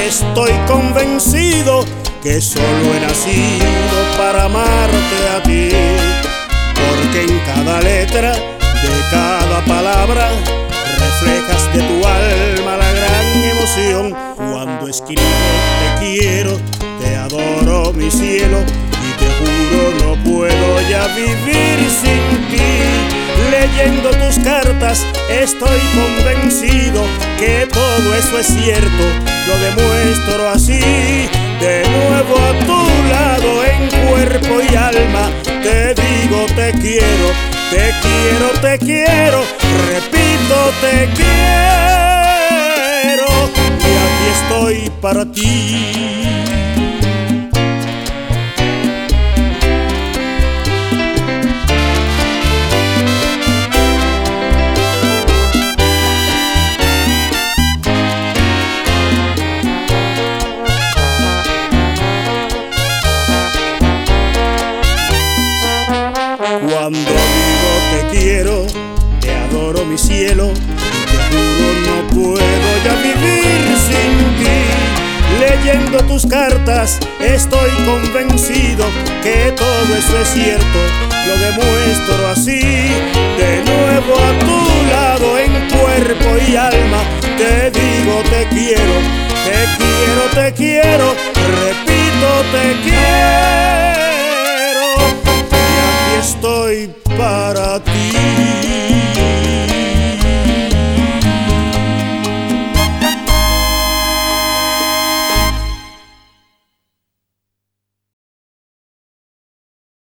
Estoy convencido que solo he nacido para amarte a ti, porque en cada letra de cada palabra reflejas de tu alma la gran emoción. Cuando escribo te quiero, te adoro mi cielo, y te juro no puedo ya vivir sin ti. Leyendo tus cartas estoy convencido que todo eso es cierto, lo demuestro así. De nuevo a tu lado en cuerpo y alma te digo te quiero, te quiero, te quiero, repito te quiero, y aquí estoy para ti. Cuando digo te quiero, te adoro mi cielo, y te juro no puedo ya vivir sin ti. Leyendo tus cartas estoy convencido que todo eso es cierto, lo demuestro así. De nuevo a tu lado en cuerpo y alma te digo te quiero, te quiero, te quiero, repito te quiero.